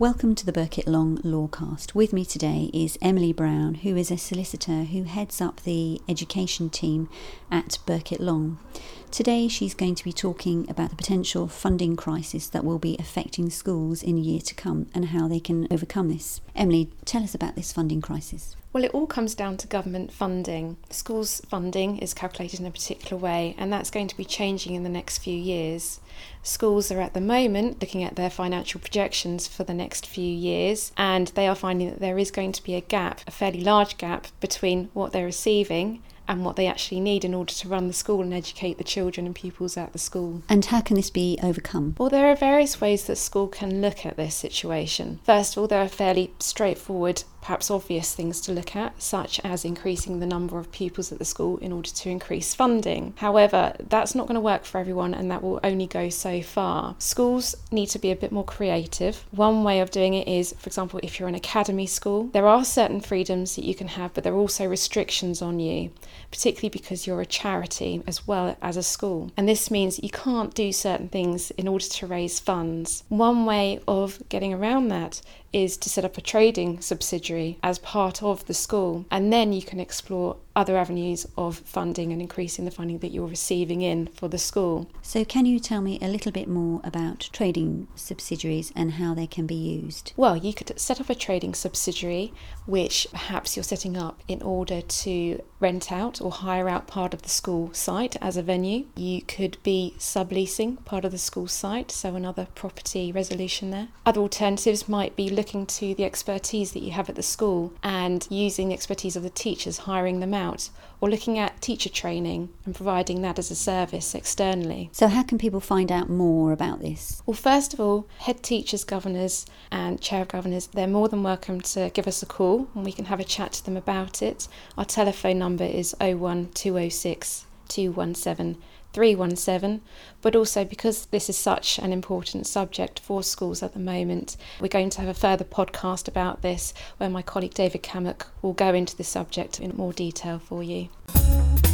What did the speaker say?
Welcome to the Burkitt Long Lawcast. With me today is Emily Brown, who is a solicitor who heads up the education team at Burkitt Long. Today she's going to be talking about the potential funding crisis that will be affecting schools in a year to come and how they can overcome this. Emily, tell us about this funding crisis. Well, it all comes down to government funding. Schools' funding is calculated in a particular way, and that's going to be changing in the next few years. Schools are at the moment looking at their financial projections for the next few years, and they are finding that there is going to be a gap, a fairly large gap, between what they're receiving and what they actually need in order to run the school and educate the children and pupils at the school. And how can this be overcome? Well, there are various ways that school can look at this situation. First of all, there are fairly straightforward, perhaps obvious things to look at, such as increasing the number of pupils at the school in order to increase funding. However, that's not going to work for everyone, and that will only go so far. Schools need to be a bit more creative. One way of doing it is, for example, if you're an academy school, there are certain freedoms that you can have, but there are also restrictions on you, particularly because you're a charity as well as a school. And this means you can't do certain things in order to raise funds. One way of getting around that is to set up a trading subsidiary as part of the school, and then you can explore other avenues of funding and increasing the funding that you're receiving in for the school. So can you tell me a little bit more about trading subsidiaries and how they can be used? Well, you could set up a trading subsidiary which perhaps you're setting up in order to rent out or hire out part of the school site as a venue. You could be subleasing part of the school site, so another property resolution there. Other alternatives might be looking to the expertise that you have at the school and using the expertise of the teachers, hiring them out, or looking at teacher training and providing that as a service externally. So how can people find out more about this? Well, first of all, head teachers, governors and chair of governors, they're more than welcome to give us a call and we can have a chat to them about it. Our telephone number is 01206 217 317, but also because this is such an important subject for schools at the moment, we're going to have a further podcast about this where my colleague David Cammock will go into the subject in more detail for you.